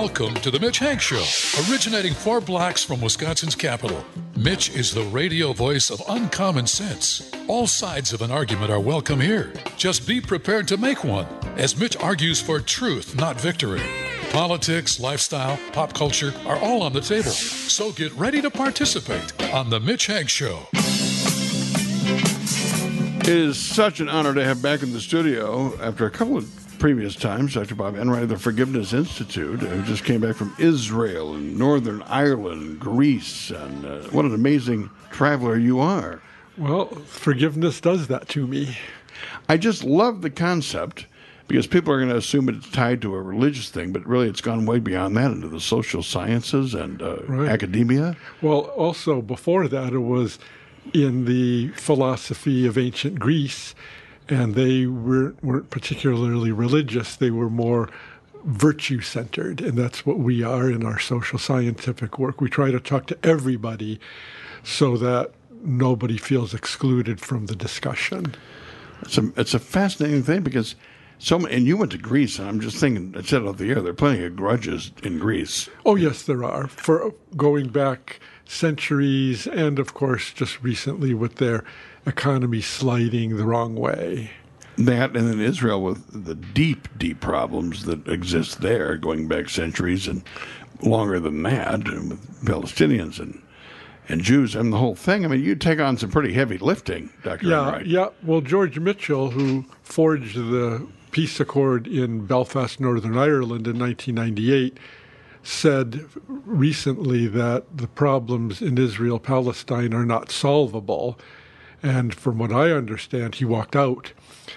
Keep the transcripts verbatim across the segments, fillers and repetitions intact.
Welcome to the Mitch Hank Show, originating for blacks from Wisconsin's capital. Mitch is the radio voice of uncommon sense. All sides of an argument are welcome here. Just be prepared to make one, as Mitch argues for truth, not victory. Politics, lifestyle, pop culture are all on the table. So get ready to participate on the Mitch Hank Show. It is such an honor to have back in the studio after a couple of previous times, Doctor Bob Enright of the Forgiveness Institute, who just came back from Israel and Northern Ireland, Greece, and uh, what an amazing traveler you are. Well, forgiveness does that to me. I just love the concept because people are going to assume it's tied to a religious thing, but really it's gone way beyond that into the social sciences and uh, right. academia. Well, also before that, it was in the philosophy of ancient Greece. And they were, weren't particularly religious. They were more virtue-centered, and that's what we are in our social scientific work. We try to talk to everybody so that nobody feels excluded from the discussion. It's a, it's a fascinating thing because so many, and you went to Greece, and I'm just thinking, I said it off the air, there are plenty of grudges in Greece. Oh, yes, there are. For going back centuries, and of course, just recently with their economy sliding the wrong way. That, and in Israel with the deep, deep problems that exist there, going back centuries and longer than that, and with Palestinians and and Jews and the whole thing. I mean, you take on some pretty heavy lifting, Doctor Yeah, Enright. yeah. Well, George Mitchell, who forged the peace accord in Belfast, Northern Ireland in nineteen ninety-eight, said recently that the problems in Israel-Palestine are not solvable. And from what I understand, he walked out.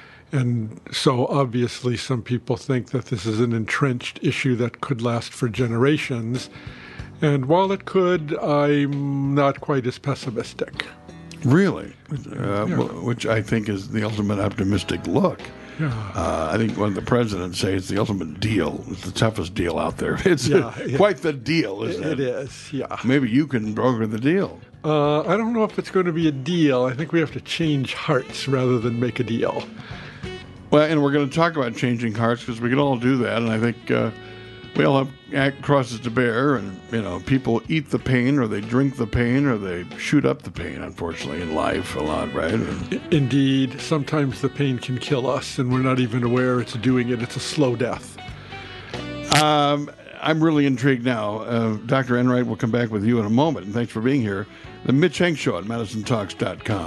And so obviously some people think that this is an entrenched issue that could last for generations. And while it could, I'm not quite as pessimistic. Really? Uh, yeah. Which I think is the ultimate optimistic look. Yeah. Uh, I think when the president says it's the ultimate deal, it's the toughest deal out there. It's yeah, yeah. quite the deal, isn't it? It is, yeah. Maybe you can broker the deal. Uh, I don't know if it's going to be a deal. I think we have to change hearts rather than make a deal. Well, and we're going to talk about changing hearts because we can all do that. And I think uh, we all have crosses to bear. And, you know, people eat the pain or they drink the pain or they shoot up the pain, unfortunately, in life a lot, right? And, Indeed. Sometimes the pain can kill us and we're not even aware it's doing it. It's a slow death. Um, I'm really intrigued now. Uh, Doctor Enright will come back with you in a moment. And thanks for being here. The Mitch Hank Show at Madison Talks dot com.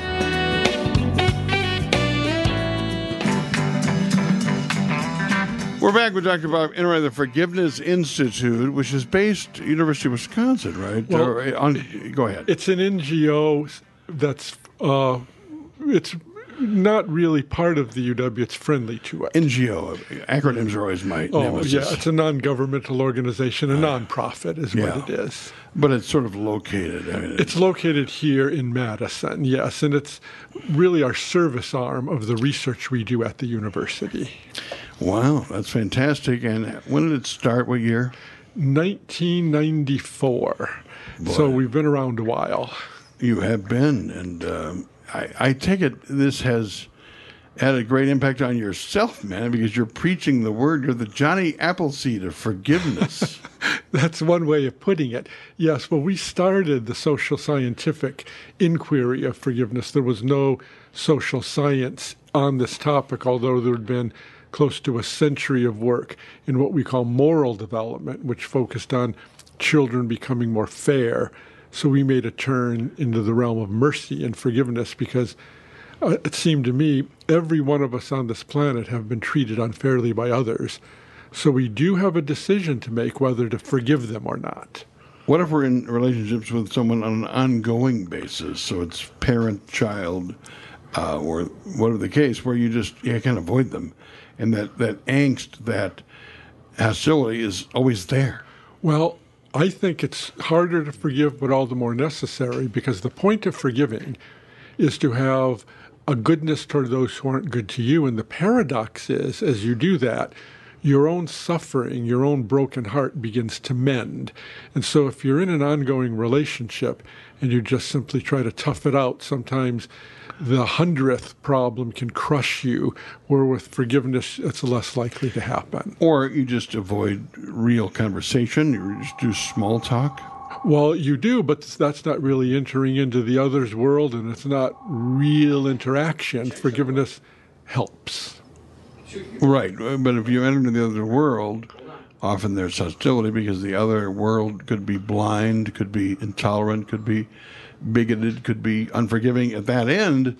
We're back with Doctor Bob Enright of the Forgiveness Institute, which is based at University of Wisconsin, right? Well, or on, go ahead. It's an N G O that's uh, it's not really part of the U W. It's friendly to it. N G O. Acronyms are always my oh, nemesis. yeah. It's a non-governmental organization. A uh, nonprofit is yeah. what it is. But it's sort of located. I mean, it's, it's located here in Madison, yes. And it's really our service arm of the research we do at the university. Wow, that's fantastic. And when did it start? What year? nineteen ninety-four. Boy. So we've been around a while. You have been. And um, I, I take it this has had a great impact on yourself, man, because you're preaching the word. You're the Johnny Appleseed of forgiveness. That's one way of putting it. Yes, well, we started the social scientific inquiry of forgiveness. There was no social science on this topic, although there had been close to a century of work in what we call moral development, which focused on children becoming more fair. So we made a turn into the realm of mercy and forgiveness because uh, it seemed to me every one of us on this planet have been treated unfairly by others. So we do have a decision to make whether to forgive them or not. What if we're in relationships with someone on an ongoing basis? So it's parent-child uh, or whatever the case, where you just you can't avoid them. And that, that angst, that hostility is always there. Well, I think it's harder to forgive, but all the more necessary, because the point of forgiving is to have a goodness toward those who aren't good to you. And the paradox is, as you do that, your own suffering, your own broken heart begins to mend. And so if you're in an ongoing relationship and you just simply try to tough it out, sometimes the hundredth problem can crush you, where with forgiveness, it's less likely to happen. Or you just avoid real conversation, you just do small talk. Well, you do, but that's not really entering into the other's world, and it's not real interaction. Forgiveness helps. Right, but if you enter into the other world, often there's hostility because the other world could be blind, could be intolerant, could be bigoted, could be unforgiving at that end.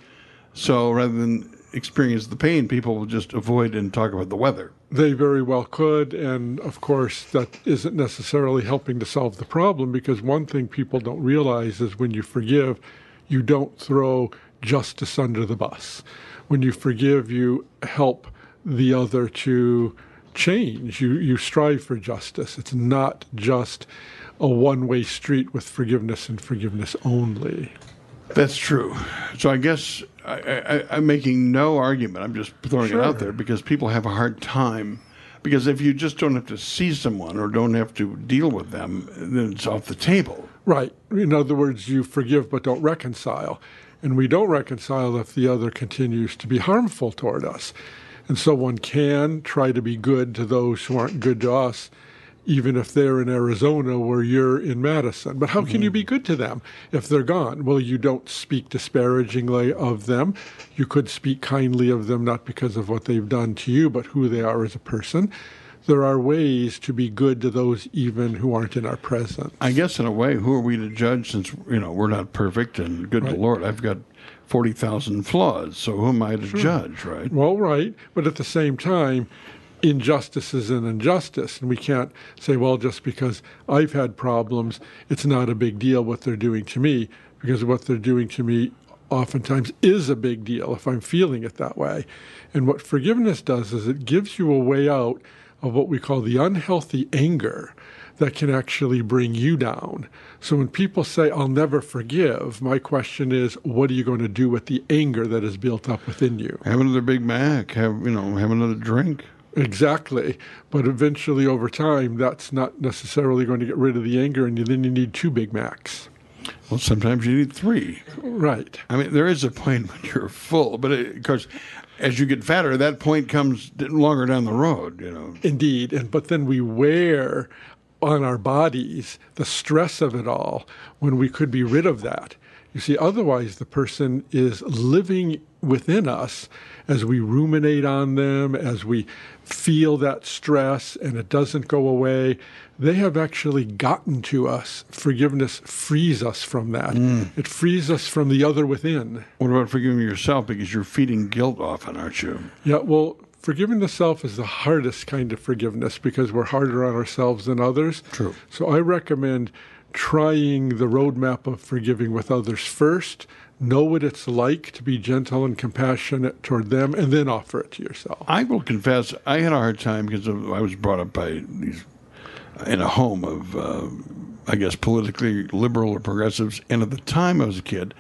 So rather than experience the pain, people will just avoid and talk about the weather. They very well could, and of course that isn't necessarily helping to solve the problem, because one thing people don't realize is when you forgive, you don't throw justice under the bus. When you forgive, you help the other to change. You, you strive for justice. It's not just a one-way street with forgiveness and forgiveness only. That's true. So I guess I, I, I'm making no argument. I'm just throwing Sure. it out there because people have a hard time. Because if you just don't have to see someone or don't have to deal with them, then it's off the table. Right. In other words, you forgive but don't reconcile. And we don't reconcile if the other continues to be harmful toward us. And so one can try to be good to those who aren't good to us, even if they're in Arizona where you're in Madison. But how can you be good to them if they're gone? Well, you don't speak disparagingly of them. You could speak kindly of them, not because of what they've done to you, but who they are as a person. There are ways to be good to those even who aren't in our presence. I guess in a way, who are we to judge since, you know, we're not perfect and good Right. to Lord, I've got forty thousand flaws, so who am I to Sure. judge, right? Well, right. But at the same time, injustice is an injustice. And we can't say, well, just because I've had problems, it's not a big deal what they're doing to me, because what they're doing to me oftentimes is a big deal if I'm feeling it that way. And what forgiveness does is it gives you a way out of what we call the unhealthy anger that can actually bring you down. So when people say, I'll never forgive, my question is, what are you going to do with the anger that is built up within you? Have another Big Mac, have, you know, have another drink. Exactly. But eventually over time, that's not necessarily going to get rid of the anger, and then you need two Big Macs. Well, sometimes you need three. Right. I mean, there is a point when you're full, but it, of course, as you get fatter, that point comes longer down the road, you know. Indeed. And but then we wear on our bodies the stress of it all when we could be rid of that. You see, otherwise the person is living within us as we ruminate on them, as we feel that stress and it doesn't go away. They have actually gotten to us. Forgiveness frees us from that. Mm. It frees us from the other within. What about forgiving yourself? Because you're feeding guilt often, aren't you? Yeah, well, forgiving the self is the hardest kind of forgiveness because we're harder on ourselves than others. True. So I recommend trying the roadmap of forgiving with others first, know what it's like to be gentle and compassionate toward them, and then offer it to yourself. I will confess, I had a hard time because of, I was brought up by these, in a home of, uh, I guess, politically liberal or progressives. And at the time I was a kid,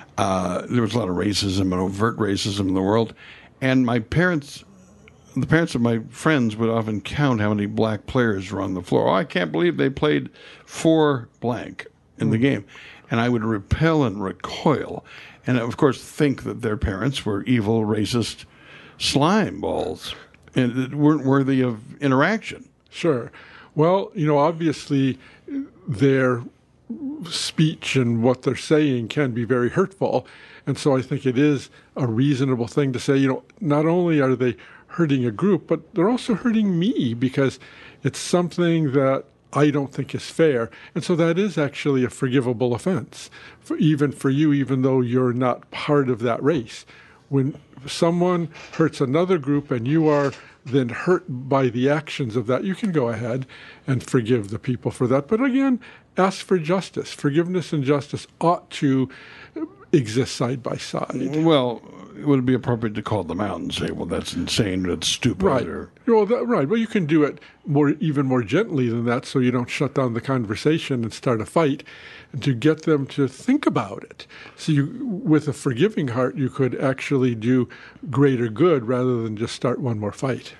uh, there was a lot of racism and overt racism in the world. And my parents... The parents of my friends would often count how many black players were on the floor. Oh, I can't believe they played four blank in mm. the game. And I would repel and recoil. And, of course, think that their parents were evil, racist slime balls and that weren't worthy of interaction. Sure. Well, you know, obviously their speech and what they're saying can be very hurtful. And so I think it is a reasonable thing to say, you know, not only are they hurting a group, but they're also hurting me because it's something that I don't think is fair. And so that is actually a forgivable offense, for, even for you, even though you're not part of that race. When someone hurts another group and you are then hurt by the actions of that, you can go ahead and forgive the people for that. But again, ask for justice. Forgiveness and justice ought to exist side by side. Well, it would be appropriate to call them out and say, well, that's insane, that's stupid. Right. Or... Well, that, right. Well, you can do it more, even more gently than that, so you don't shut down the conversation and start a fight, and to get them to think about it. So you, with a forgiving heart, you could actually do greater good rather than just start one more fight.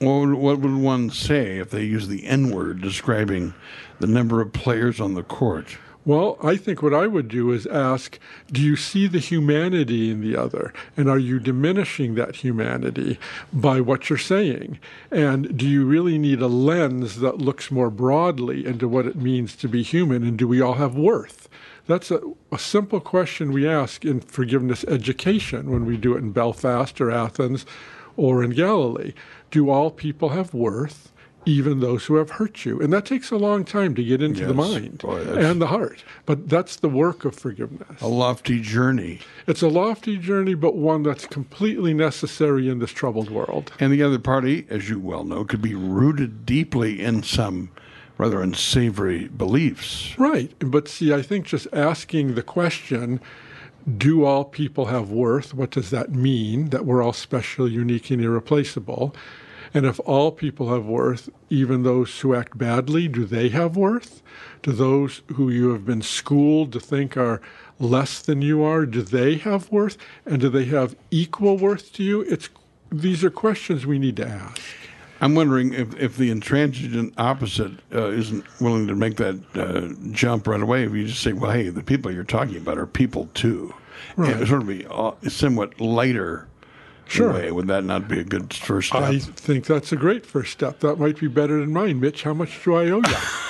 Well, what would one say if they use the N-word describing the number of players on the court? Well, I think what I would do is ask, do you see the humanity in the other? And are you diminishing that humanity by what you're saying? And do you really need a lens that looks more broadly into what it means to be human? And do we all have worth? That's a, a simple question we ask in forgiveness education when we do it in Belfast or Athens or in Galilee. Do all people have worth? Even those who have hurt you. And that takes a long time to get into yes. the mind Boy, and the heart. But that's the work of forgiveness. A lofty journey. It's a lofty journey, but one that's completely necessary in this troubled world. And the other party, as you well know, could be rooted deeply in some rather unsavory beliefs. Right. But see, I think just asking the question, do all people have worth? What does that mean? That we're all special, unique, and irreplaceable? And if all people have worth, even those who act badly, do they have worth? Do those who you have been schooled to think are less than you are, do they have worth? And do they have equal worth to you? It's these are questions we need to ask. I'm wondering if, if the intransigent opposite uh, isn't willing to make that uh, jump right away. If you just say, well, hey, the people you're talking about are people too. Right. And it sort of be uh, somewhat lighter. Sure. Way. Would that not be a good first step? I think that's a great first step. That might be better than mine. Mitch, how much do I owe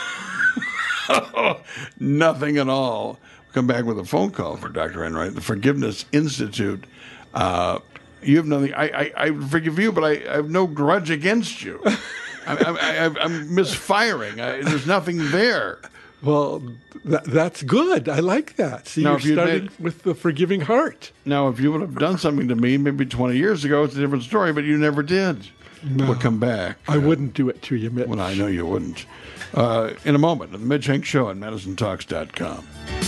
you? Nothing at all. We'll come back with a phone call for Doctor Enright, the Forgiveness Institute. Uh, you have nothing. I, I, I forgive you, but I, I have no grudge against you. I, I, I, I'm misfiring. I, there's nothing there. Well, th- that's good. I like that. See, now, you're if you starting made, with the forgiving heart. Now, if you would have done something to me maybe twenty years ago, it's a different story, but you never did. No, we'll come back. I uh, wouldn't do it to you, Mitch. Well, I know you wouldn't. Uh, in a moment, the Mitch Hank Show on Madison Talks dot com.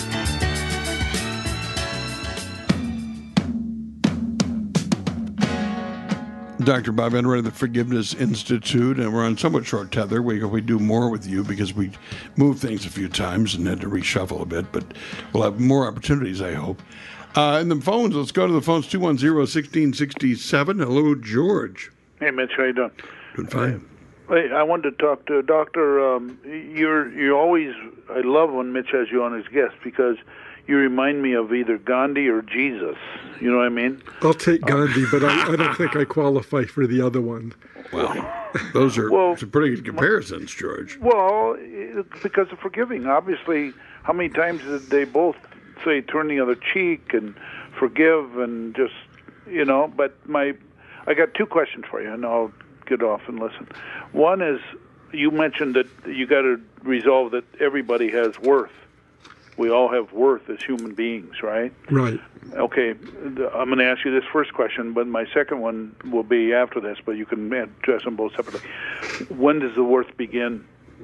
Doctor Bob Enright of the Forgiveness Institute, and we're on somewhat short tether. We we do more with you because we moved things a few times and had to reshuffle a bit, but we'll have more opportunities, I hope. Uh, and the phones, let's go to the phones, two one zero, one six six seven. Hello, George. Hey, Mitch, how you doing? Doing fine. Hey, I wanted to talk to Doctor Um, you're, you're always, I love when Mitch has you on as guest because you remind me of either Gandhi or Jesus. You know what I mean? I'll take Gandhi, but I, I don't think I qualify for the other one. Well, those are well, some pretty good comparisons, George. Well, because of forgiving. Obviously, how many times did they both say turn the other cheek and forgive and just, you know, but my, I got two questions for you, and I'll get off and listen. One is, you mentioned that you got to resolve that everybody has worth. We all have worth as human beings, right? Right. Okay, I'm going to ask you this first question, but my second one will be after this, but you can address them both separately. When does the worth begin?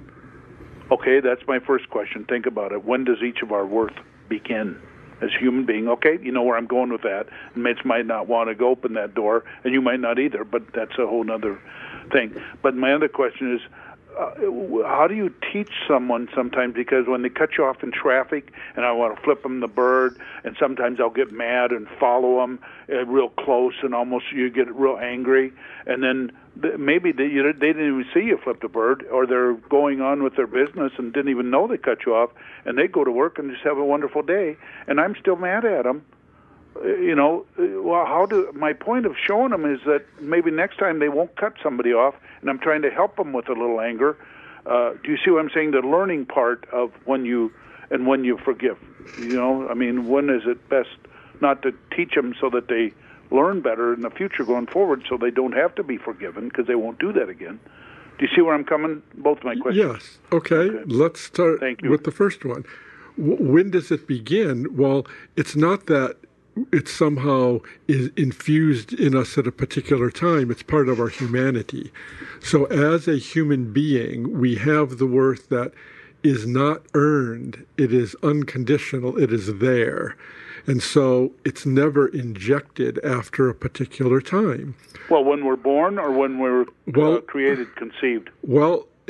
Okay, that's my first question. Think about it. When does each of our worth begin as a human being? Okay, you know where I'm going with that. Mitch might not want to go open that door, and you might not either, but that's a whole other thing. But my other question is, Uh, how do you teach someone sometimes, because when they cut you off in traffic and I want to flip them the bird, and sometimes I'll get mad and follow them uh, real close and almost you get real angry, and then th- maybe they, you, they didn't even see you flip the bird, or they're going on with their business and didn't even know they cut you off, and they go to work and just have a wonderful day, and I'm still mad at them. You know, well, how do my point of showing them is that maybe next time they won't cut somebody off, and I'm trying to help them with a little anger. Uh, do you see what I'm saying? The learning part of when you and when you forgive. You know, I mean, when is it best not to teach them so that they learn better in the future going forward, so they don't have to be forgiven because they won't do that again? Do you see where I'm coming? Both of my questions. Yes. Okay. okay. Let's start with the first one. W- when does it begin? Well, it's not that it somehow is infused in us at a particular time. It's part of our humanity. So as a human being, we have the worth that is not earned. It is unconditional. It is there. And so it's never injected after a particular time. Well, when we're born or when we're well, uh, created, conceived? Well,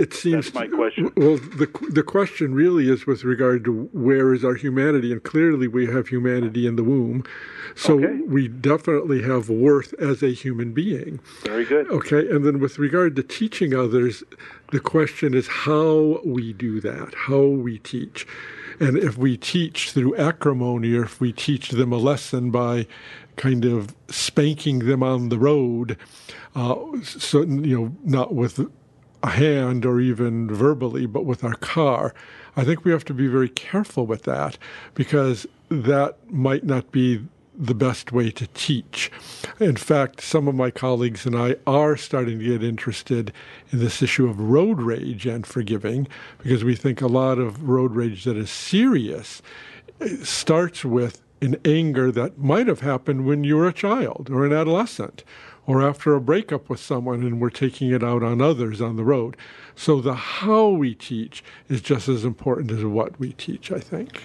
it seems. That's my question. Well, the the question really is with regard to where is our humanity, and clearly we have humanity in the womb, so Okay. we definitely have worth as a human being. Very good. Okay, and then with regard to teaching others, the question is how we do that, how we teach. And if we teach through acrimony, or if we teach them a lesson by kind of spanking them on the road, uh, so, you know, not with a hand or even verbally, but with our car, I think we have to be very careful with that, because that might not be the best way to teach. In fact, some of my colleagues and I are starting to get interested in this issue of road rage and forgiving, because we think a lot of road rage that is serious starts with an anger that might have happened when you were a child or an adolescent, or after a breakup with someone, and we're taking it out on others on the road. So the how we teach is just as important as what we teach, I think.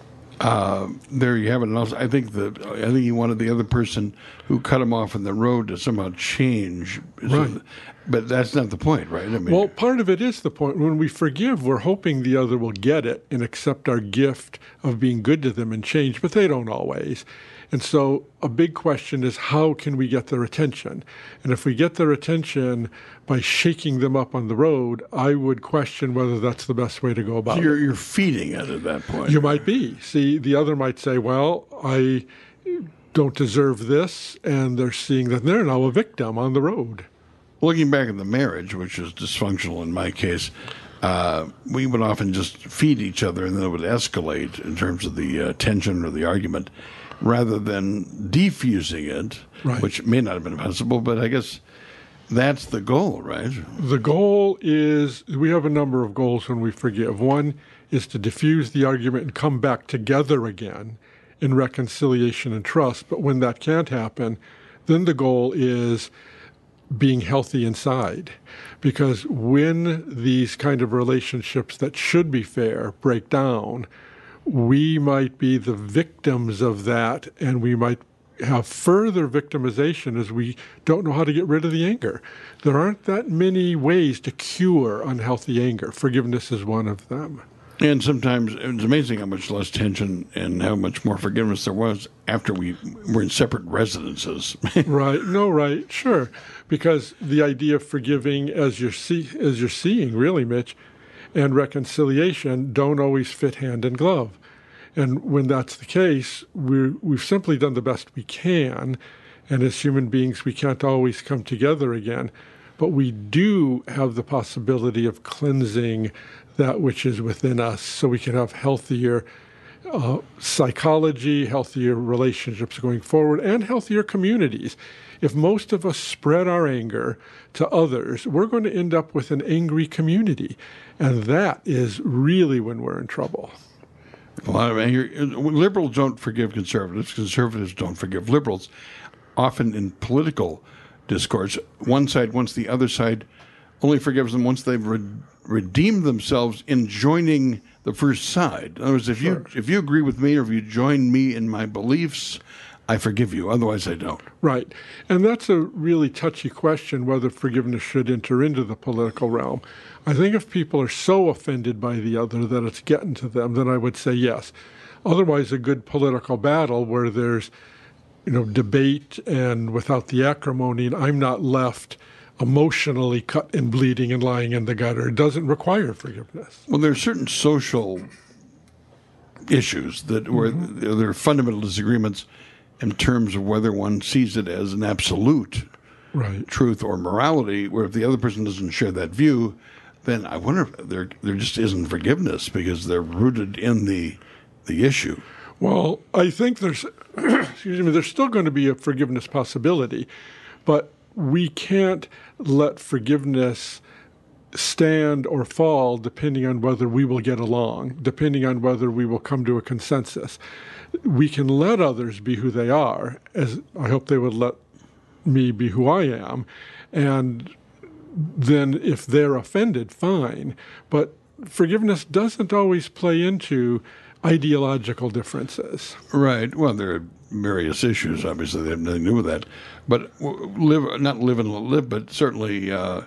Uh, there you have it. And also, I think the I think he wanted the other person who cut him off on the road to somehow change. Right. So, but that's not the point, right? I mean, Well, part of it is the point. When we forgive, we're hoping the other will get it and accept our gift of being good to them and change, but they don't always. And so a big question is, how can we get their attention? And if we get their attention by shaking them up on the road, I would question whether that's the best way to go about you're it. you're feeding it at that point. You might be. See, the other might say, well, I don't deserve this, and they're seeing that they're now a victim on the road. Looking back at the marriage, which is dysfunctional in my case, uh, we would often just feed each other, and then it would escalate in terms of the uh, tension or the argument, rather than defusing it, Right. which may not have been possible, but I guess that's the goal, right? The goal is, we have a number of goals when we forgive. One is to diffuse the argument and come back together again in reconciliation and trust. But when that can't happen, then the goal is being healthy inside. Because when these kind of relationships that should be fair break down, we might be the victims of that, and we might have further victimization as we don't know how to get rid of the anger. There aren't that many ways to cure unhealthy anger. Forgiveness is one of them. And sometimes it's amazing how much less tension and how much more forgiveness there was after we were in separate residences. Right. No, right. Sure. Because the idea of forgiving, as you're, see, as you're seeing, really, Mitch, and reconciliation don't always fit hand in glove. And when that's the case, we're, we've simply done the best we can. And as human beings, we can't always come together again. But we do have the possibility of cleansing that which is within us, so we can have healthier uh, psychology, healthier relationships going forward, and healthier communities. If most of us spread our anger to others, we're going to end up with an angry community. And that is really when we're in trouble. A lot of anger. Liberals don't forgive conservatives. Conservatives don't forgive liberals. Often in political discourse, one side wants the other side only forgives them once they've re- redeemed themselves in joining the first side. In other words, if Sure. you if you agree with me or if you join me in my beliefs, I forgive you. Otherwise, I don't. Right. And that's a really touchy question, whether forgiveness should enter into the political realm. I think if people are so offended by the other that it's getting to them, then I would say yes. Otherwise, a good political battle where there's, you know, debate and without the acrimony, and I'm not left emotionally cut and bleeding and lying in the gutter, doesn't require forgiveness. Well, there are certain social issues that where Mm-hmm. there are fundamental disagreements in terms of whether one sees it as an absolute Right. truth or morality, where if the other person doesn't share that view, then I wonder if there there just isn't forgiveness because they're rooted in the the issue. Well, I think there's, excuse me, there's still going to be a forgiveness possibility, but we can't let forgiveness stand or fall depending on whether we will get along, depending on whether we will come to a consensus. We can let others be who they are, as I hope they would let me be who I am, and then if they're offended, fine. But forgiveness doesn't always play into ideological differences. Right. Well, there are various issues. Obviously, they have nothing to do with that. But live, not live and let live, but certainly uh,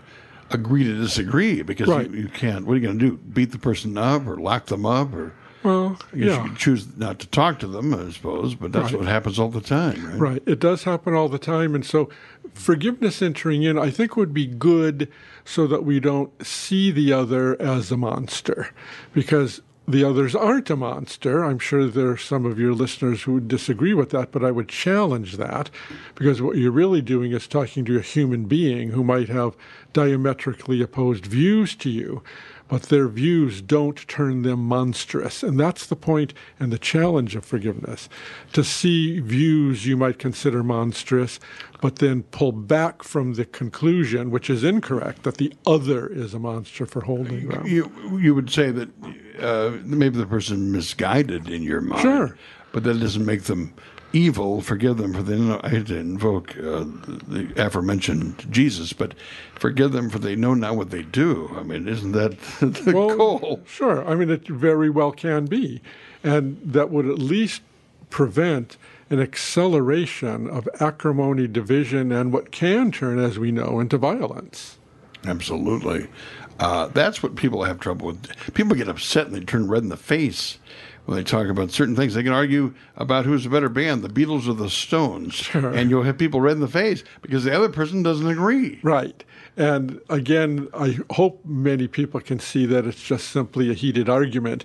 agree to disagree because Right. you, you can't. What are you going to do? Beat the person up or lock them up? Or Well, I guess yeah. you could choose not to talk to them, I suppose, but that's Right. what happens all the time, right? Right. It does happen all the time. And so forgiveness entering in, I think, would be good so that we don't see the other as a monster, because the others aren't a monster. I'm sure there are some of your listeners who would disagree with that, but I would challenge that, because what you're really doing is talking to a human being who might have diametrically opposed views to you, but their views don't turn them monstrous. And that's the point and the challenge of forgiveness, to see views you might consider monstrous, but then pull back from the conclusion, which is incorrect, that the other is a monster for holding them. You you would say that uh, maybe the person misguided in your mind, Sure. but that doesn't make them evil. Forgive them for the. I hate to invoke uh, the aforementioned Jesus, but forgive them for they know not what they do. I mean, isn't that the Well, goal? Sure. I mean, it very well can be. And that would at least prevent an acceleration of acrimony, division, and what can turn, as we know, into violence. Absolutely. Uh, that's what people have trouble with. People get upset and they turn red in the face when they talk about certain things. They can argue about who's a better band, the Beatles or the Stones. Sure. And you'll have people red in the face because the other person doesn't agree. Right. And again, I hope many people can see that it's just simply a heated argument,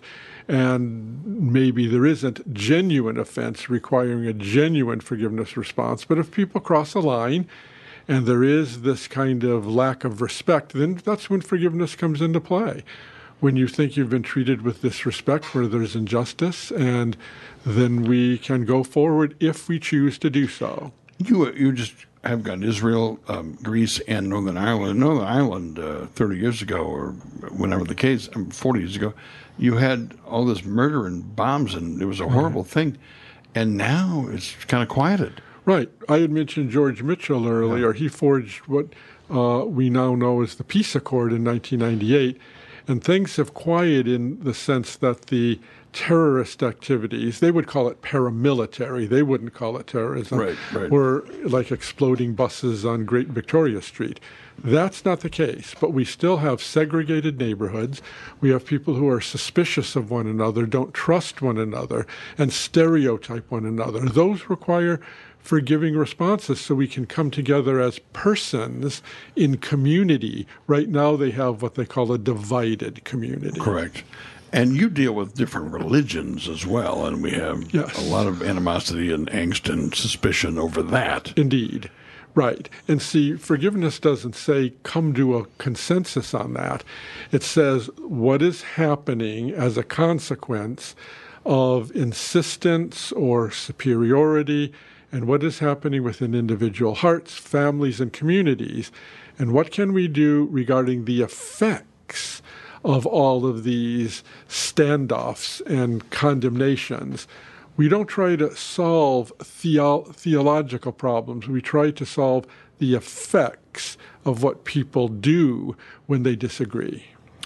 and maybe there isn't genuine offense requiring a genuine forgiveness response. But if people cross a line and there is this kind of lack of respect, then that's when forgiveness comes into play. When you think you've been treated with disrespect, where there's injustice, and then we can go forward if we choose to do so. You you just have got Israel, um, Greece, and Northern Ireland. Northern Ireland, uh, thirty years ago, or whenever the case, um, forty years ago, you had all this murder and bombs, and it was a horrible thing. And now it's kind of quieted. Right. I had mentioned George Mitchell earlier. He forged what uh, we now know as the Peace Accord in nineteen ninety-eight. And things have quieted in the sense that the terrorist activities, they would call it paramilitary, they wouldn't call it terrorism, Right, right. were like exploding buses on Great Victoria Street. That's not the case, but we still have segregated neighborhoods. We have people who are suspicious of one another, don't trust one another, and stereotype one another. Those require forgiving responses so we can come together as persons in community. Right now they have what they call a divided community. Correct. And you deal with different religions as well, and we have Yes. a lot of animosity and angst and suspicion over that. Indeed. Right. And see, forgiveness doesn't say come to a consensus on that. It says what is happening as a consequence of insistence or superiority, and what is happening within individual hearts, families, and communities, and what can we do regarding the effects of all of these standoffs and condemnations. We don't try to solve theo- theological problems. We try to solve the effects of what people do when they disagree.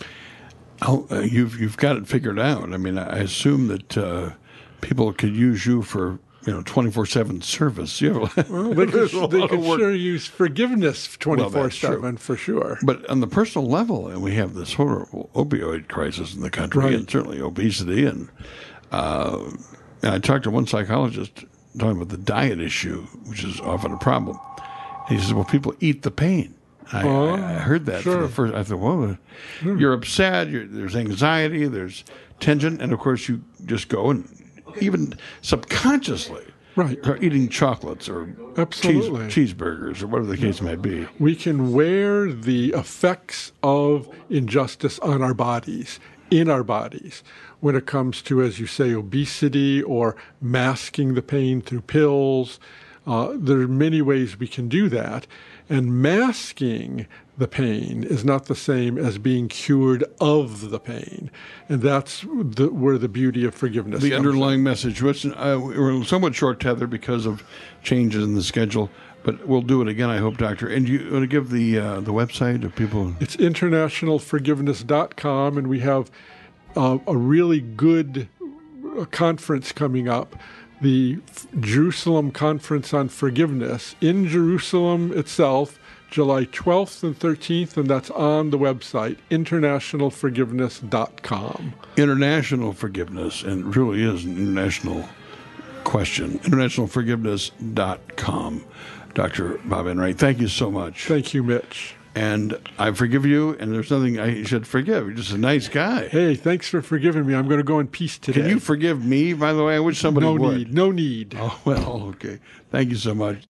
Oh, uh, you've you've got it figured out. I mean, I assume that uh, people could use you for you know twenty-four seven service. You have, Well, they there's a could, they lot of could work. sure use forgiveness twenty-four true. seven for sure. But on the personal level, and we have this horrible opioid crisis in the country, Right. and certainly obesity. And, uh, and I talked to one psychologist talking about the diet issue, which is often a problem. And he says, "Well, people eat the pain." I, Oh, I, I heard that for sure. the first. I thought, "Well, you're upset. You're, there's anxiety. There's tension, and of course, you just go and even subconsciously." Right. Are eating chocolates or Absolutely. cheese, cheeseburgers or whatever the case may be. We can wear the effects of injustice on our bodies, in our bodies, when it comes to, as you say, obesity or masking the pain through pills. Uh, there are many ways we can do that. And masking the pain is not the same as being cured of the pain. And that's the, where the beauty of forgiveness The comes underlying message, which uh, we're somewhat short tethered because of changes in the schedule, but we'll do it again, I hope, Doctor. And you want to give the uh, the website of people? It's international forgiveness dot com, and we have uh, a really good uh, conference coming up, the F- Jerusalem Conference on Forgiveness in Jerusalem itself, July twelfth and thirteenth, and that's on the website, international forgiveness dot com. International forgiveness, and it really is an international question, international forgiveness dot com. Doctor Bob Enright, thank you so much. Thank you, Mitch. And I forgive you, and there's nothing I should forgive. You're just a nice guy. Hey, thanks for forgiving me. I'm going to go in peace today. Can you forgive me, by the way? I wish somebody no would. need. No need. Oh, well, okay. Thank you so much.